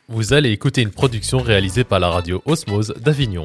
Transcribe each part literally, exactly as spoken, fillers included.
Vous allez écouter une production réalisée par la radio Osmose d'Avignon.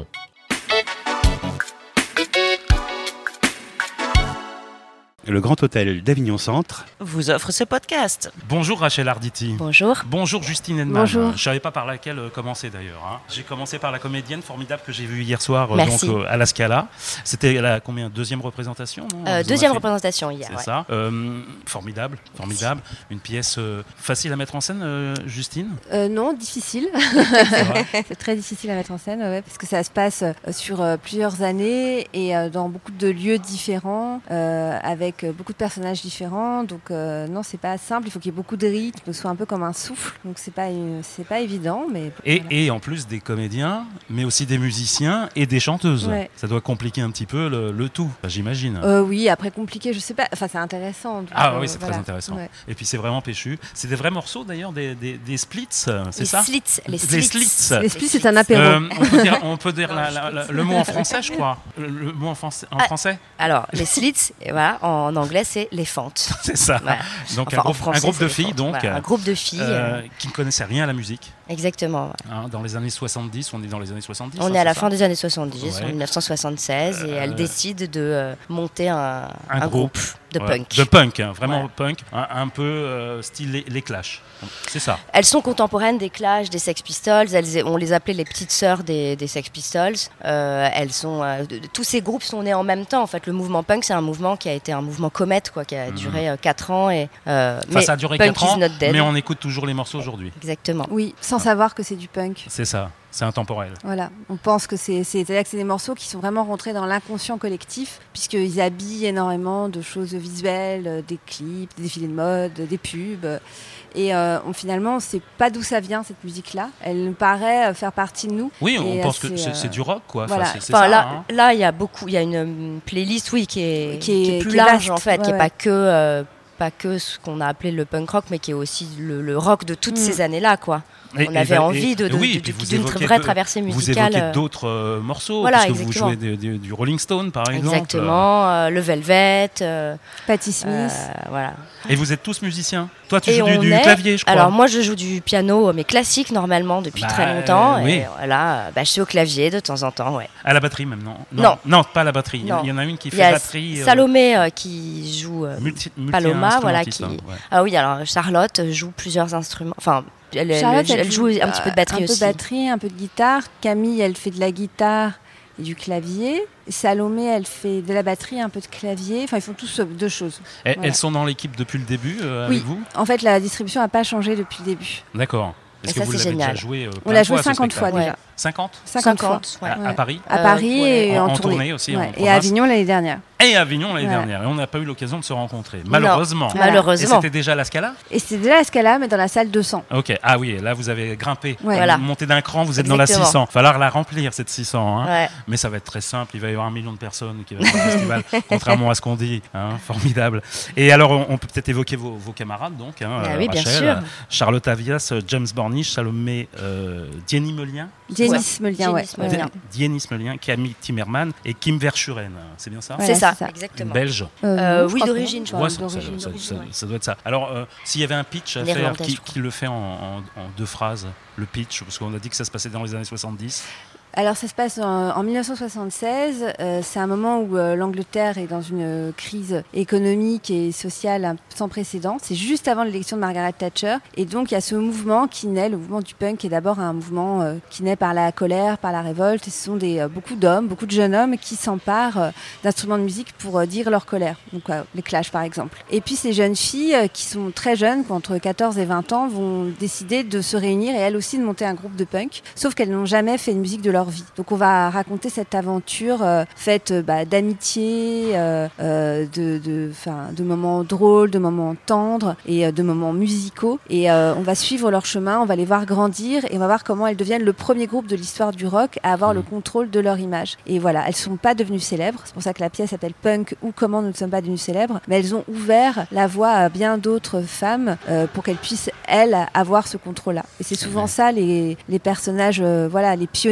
Le Grand Hôtel d'Avignon Centre vous offre ce podcast. Bonjour Rachel Arditi. Bonjour. Bonjour Justine Edman. Bonjour. Je ne savais pas par laquelle euh, commencer d'ailleurs. Hein. J'ai commencé par la comédienne formidable que j'ai vue hier soir euh, donc, euh, à la Scala. C'était la combien, deuxième représentation non euh, Deuxième représentation hier. C'est ouais. ça. Euh, formidable, formidable. Merci. Une pièce euh, facile à mettre en scène, euh, Justine euh, Non, difficile. C'est très difficile à mettre en scène, ouais, parce que ça se passe euh, sur euh, plusieurs années et euh, dans beaucoup de lieux différents, euh, avec beaucoup de personnages différents, donc euh, non, c'est pas simple. Il faut qu'il y ait beaucoup de rythme, que ce soit un peu comme un souffle, donc c'est pas une, c'est pas évident, mais et, voilà. Et en plus des comédiens, mais aussi des musiciens et des chanteuses. Ouais. Ça doit compliquer un petit peu le, le tout, j'imagine. Euh, oui, après compliqué, je sais pas. Enfin, c'est intéressant. Donc, ah euh, oui, c'est voilà. très intéressant. Ouais. Et puis c'est vraiment péchu. C'est des vrais morceaux d'ailleurs, des, des, des splits, c'est les ça slits, les, les slits. slits. Les slits, c'est un apéro. Euh, on peut dire, on peut dire la, la, la, le mot en français, je crois. Le, le mot en français. En ah, français alors, les slits, voilà, en anglais, c'est les fentes. C'est ça. Voilà. Donc enfin, un, groupe, français, un groupe de filles, donc, voilà, un groupe de filles euh, qui ne connaissaient rien à la musique. Exactement. Ouais. Hein, dans les années soixante-dix, on est dans les années soixante-dix. On hein, est à la ça fin des années soixante-dix, ouais. en dix-neuf cent soixante-seize, euh, et elle décide de euh, monter un, un, un groupe, groupe de ouais. punk. De punk, hein, vraiment ouais. punk, un, un peu euh, style les, les Clash. C'est ça. Elles sont contemporaines des Clash, des Sex Pistols. Elles, on les appelait les petites sœurs des, des Sex Pistols. Euh, elles sont, euh, de, de, tous ces groupes sont nés en même temps. En fait, le mouvement punk, c'est un mouvement qui a été un mouvement comète, quoi, qui a mmh. duré euh, quatre ans. Et, euh, enfin, mais ça a duré punk quatre ans, dead. mais on écoute toujours les morceaux aujourd'hui. Exactement. Oui, sans ah. savoir que c'est du punk. C'est ça. C'est intemporel. Voilà, on pense que c'est, c'est, c'est-à-dire que c'est des morceaux qui sont vraiment rentrés dans l'inconscient collectif, puisqu'ils habillent énormément de choses visuelles, des clips, des défilés de mode, des pubs. Et euh, on, finalement, on ne sait pas d'où ça vient, cette musique-là. Elle nous paraît faire partie de nous. Oui, on pense que c'est, euh... c'est du rock, quoi. Voilà. Enfin, c'est, c'est enfin, ça, là, hein. là, il y a beaucoup, il y a une playlist, oui, qui est, qui est, qui est plus qui large, est en fait, ouais, qui n'est ouais. pas que... Euh, pas que ce qu'on a appelé le punk rock, mais qui est aussi le, le rock de toutes mmh. ces années-là, quoi. Et, on et avait et, envie de, de, oui, de, de, d'une vraie traversée musicale. Vous évoquez d'autres euh, morceaux, voilà, parce que exactement. vous jouez de, de, du Rolling Stone, par exemple. Exactement, euh, le Velvet, euh, Patti Smith. Euh, voilà. Et vous êtes tous musiciens. Toi, tu et joues du, du est... clavier, je crois. Alors moi, je joue du piano, mais classique normalement depuis bah, très longtemps. Euh, oui. Et voilà, bah, je suis au clavier de temps en temps, ouais. À la batterie même, non Non, non, non pas à la batterie. Non. Il y en a une qui fait Il y a batterie. Salomé euh, qui joue euh, multi, multi Paloma, voilà qui. Ouais. Ah oui, alors Charlotte joue plusieurs instruments. Enfin, elle, Charlotte, elle, elle, elle joue joue un petit peu de batterie un aussi. Un peu de batterie, un peu de guitare. Camille, elle fait de la guitare et du clavier. Salomé, elle fait de la batterie, un peu de clavier. Enfin, ils font tous deux choses. Et, voilà. Elles sont dans l'équipe depuis le début euh, oui. avec vous ? En fait, la distribution n'a pas changé depuis le début. D'accord. Est-ce que ça, vous c'est l'avez génial. déjà joué euh, On l'a joué fois, cinquante fois déjà. Ouais. cinquante cinquante, cinquante fois. Ouais. À, à Paris À Paris euh, et ouais. en, en, en tournée. tournée aussi. Ouais. En et à Avignon l'année dernière. Et à Avignon l'année voilà. dernière. Et on n'a pas eu l'occasion de se rencontrer. Malheureusement. Voilà. Malheureusement. Et c'était déjà la Scala ? Et c'était déjà la Scala, mais dans la salle deux cents. Ok. Ah oui, là vous avez grimpé. Ouais. Voilà. Vous montez d'un cran, vous êtes Exactement. dans la six cents. Il va falloir la remplir cette six cents. Hein. Ouais. Mais ça va être très simple. Il va y avoir un million de personnes qui vont au festival, contrairement à ce qu'on dit. Hein. Formidable. Et alors, on, on peut peut-être évoquer vos, vos camarades, donc. Hein, ah euh, oui, Rachel, bien sûr. Charlotte Avias, James Borniche, Salomé euh, Dienny Melien. Dienis Melien, ouais. Dienis Melien, Camille Timmerman et Kim Verschuren. C'est bien ça ? C'est ouais, ça, ça, exactement. Belge. Euh, oui, d'origine, je crois. Ouais, ça, ça, ça, ça, ça doit être ça. Alors, euh, s'il y avait un pitch à faire, qui, qui le fait en, en, en deux phrases, le pitch, parce qu'on a dit que ça se passait dans les années soixante-dix. Alors ça se passe en, en dix-neuf cent soixante-seize, euh, c'est un moment où euh, l'Angleterre est dans une euh, crise économique et sociale un, sans précédent. C'est juste avant l'élection de Margaret Thatcher. Et donc il y a ce mouvement qui naît, le mouvement du punk, qui est d'abord un mouvement euh, qui naît par la colère, par la révolte. Et ce sont des, euh, beaucoup d'hommes, beaucoup de jeunes hommes qui s'emparent euh, d'instruments de musique pour euh, dire leur colère. Donc euh, les Clash par exemple. Et puis ces jeunes filles euh, qui sont très jeunes, entre quatorze et vingt ans, vont décider de se réunir et elles aussi de monter un groupe de punk. Sauf qu'elles n'ont jamais fait de musique de leur vie. Donc on va raconter cette aventure euh, faite euh, bah, d'amitié, euh, euh, de, de, de moments drôles, de moments tendres et euh, de moments musicaux. Et euh, on va suivre leur chemin, on va les voir grandir et on va voir comment elles deviennent le premier groupe de l'histoire du rock à avoir mmh. le contrôle de leur image. Et voilà, elles ne sont pas devenues célèbres, c'est pour ça que la pièce s'appelle Punk ou Comment nous ne sommes pas devenues célèbres, mais elles ont ouvert la voie à bien d'autres femmes euh, pour qu'elles puissent, elles, avoir ce contrôle-là. Et c'est souvent mmh. ça, les, les personnages, euh, voilà, les pionniers, c'est aussi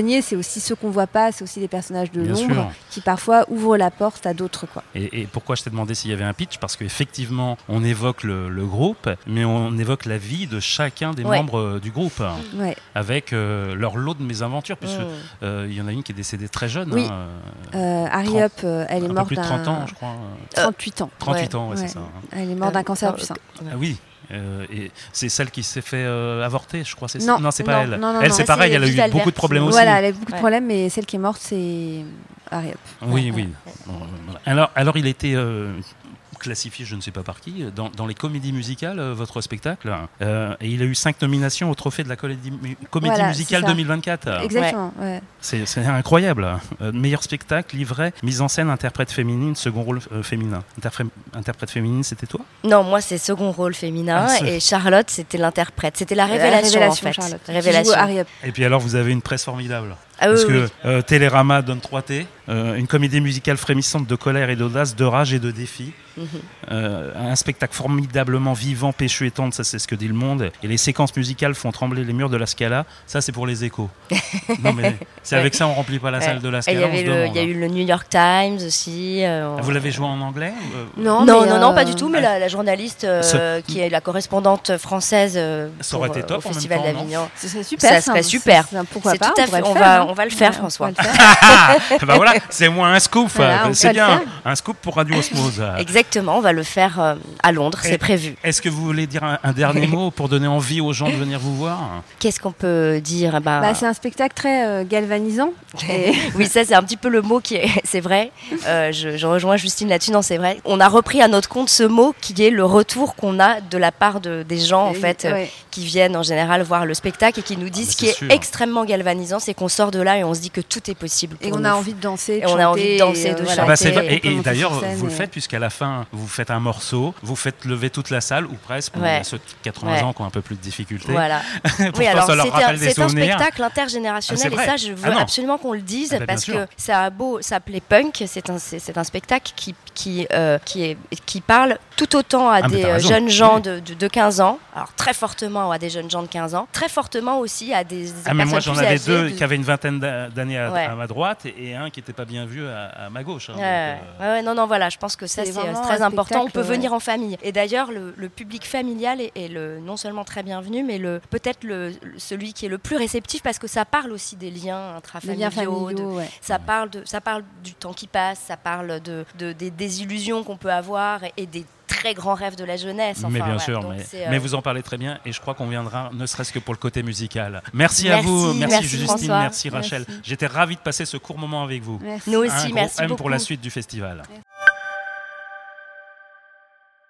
aussi ceux qu'on voit pas, c'est aussi des personnages de Bien l'ombre sûr. qui parfois ouvrent la porte à d'autres, quoi. Et, et pourquoi je t'ai demandé s'il y avait un pitch? Parce qu'effectivement, on évoque le, le groupe, mais on évoque la vie de chacun des Ouais. membres euh, du groupe, Ouais. avec euh, leur lot de mésaventures, puisque Mm. euh, il y en a une qui est décédée très jeune, Oui. hein, Euh, Harry trente Up, euh, elle est un peu morte plus de trente d'un- ans, je crois. euh, trente-huit ans. trente-huit ans, ouais, Ouais. c'est ça. hein. Elle est morte d'un Euh, cancer non, du sein. Ah oui. Euh, et c'est celle qui s'est fait euh, avorter, je crois. C'est ça Non, non, c'est pas non, elle. non, non, elle, non. c'est Ça, pareil. c'est Elle a eu Gisèle beaucoup de problèmes Verti. aussi. Voilà, elle a eu beaucoup de Ouais. problèmes, mais celle qui est morte, c'est Harry Up. Oui, Ouais, oui. ouais. Bon, euh, voilà. Alors, alors, il était euh, classifié, je ne sais pas par qui, dans, dans les comédies musicales, euh, votre spectacle. Euh, et il a eu cinq nominations au trophée de la comédie, mu- comédie Voilà, musicale c'est ça. deux mille vingt-quatre. Exactement. Ouais. C'est c'est incroyable. Euh, meilleur spectacle, livret, mise en scène, interprète féminine, second rôle euh, féminin. Interprète, interprète féminine, c'était toi? Non, moi c'est second rôle féminin Ah, c'est- et Charlotte c'était l'interprète. C'était la révélation, La en fait. Charlotte. Qui Révélation. joue Harry Up. Et puis alors, vous avez une presse formidable. Ah oui, Parce oui, que oui. euh, Télérama donne trois T, euh, une comédie musicale frémissante de colère et d'audace, de rage et de défi. Mhm. Euh, un spectacle formidablement vivant, péchu et tendre, ça c'est ce que dit le monde. Et les séquences musicales font trembler les murs de la Scala, ça c'est pour les échos. Non mais c'est avec ça on remplit pas la Ouais. salle de la Et il Scala, y on avait se le- demande. il y a eu le New York Times aussi. euh, Ah, vous l'avez joué en anglais euh, Non, Non, mais, non, non, euh, pas du tout, mais ah. la, la journaliste euh, Ça- qui est la correspondante française euh, Ça aurait pour, été euh, top au en même Festival temps, non d'Avignon. Ce serait super. Ça serait super. c'est- Pourquoi C'est pas tout à on pourrait fait- le on faire, va- hein. on va le faire, Ouais, on François. pourrait le faire. bah voilà, c'est moins un scoop, Voilà, on c'est peut le bien, faire. un scoop pour Radio Osmose. Exactement, on va le faire euh, à Londres, Et- c'est prévu. Est-ce que vous voulez dire un, un dernier mot pour donner envie aux gens de venir vous voir? Qu'est-ce qu'on peut dire? Bah, Bah, c'est un spectacle très euh, galvanisant. Et Oui, ça c'est un petit peu le mot qui est, c'est vrai. Euh, je, je rejoins Justine là-dessus. Non, c'est vrai. On a repris à notre compte ce mot qui est le retour qu'on a de la part de, des gens en fait, euh, ouais. qui viennent en général voir le spectacle et qui nous disent mais ce qui c'est est sûr. extrêmement galvanisant, c'est qu'on sort de là et on se dit que tout est possible. Et pour on nous. a envie de danser, de Et on a envie de chanter, danser, et, de euh, chanter. Ah bah, c'est chanter, vrai. on peut Et, et monter d'ailleurs, sur scène vous le et- faites puisqu'à la fin, vous faites un morceau, vous faites lever toute la salle, ou presque, pour Ouais. ceux de quatre-vingts Ouais. ans qui ont un peu plus de difficultés. Voilà. Pourtant, Oui, alors ça leur c'est un, rappelle des c'est un souvenirs. spectacle Ah, intergénérationnel c'est et vrai. ça, je veux Ah non. absolument qu'on le dise Ah bah, bien parce sûr. que ça a beau s'appeler punk, c'est un, c'est, c'est un spectacle qui, qui, euh, qui, est, qui parle tout autant à Ah, mais des t'as euh, raison. jeunes gens Oui. de, de, de quinze ans, alors très fortement à des jeunes gens de quinze ans, très fortement aussi à des, des Ah mais moi personnes j'en plus avais âgées deux de- qui avaient une vingtaine d'a- d'années à, Ouais. à ma droite et, et un qui n'était pas bien vu à, à ma gauche. hein. Ouais, Donc, euh, ouais, ouais, non, non, voilà, je pense que ça C'est c'est, vraiment c'est très un important. On peut spectacle, venir ouais. en famille. Et d'ailleurs, le, le public familial est, est le, non seulement très bienvenu, mais le, peut-être le, celui qui est le plus réceptif parce que ça parle aussi des liens Des liens intrafamiliaux, de- familiaux, ouais. ça, parle de, ça parle du temps qui passe, ça parle de, de- des désillusions qu'on peut avoir et, et des très grands rêves de la jeunesse. mais Enfin, bien ouais, sûr, donc mais, c'est, euh, mais vous en parlez très bien et je crois qu'on viendra ne serait-ce que pour le côté musical. Merci, à Merci, vous, merci, merci Justine, François. merci Rachel. Merci. J'étais ravi de passer ce court moment avec vous. Merci. Nous Un aussi, gros merci M beaucoup. pour la suite du festival.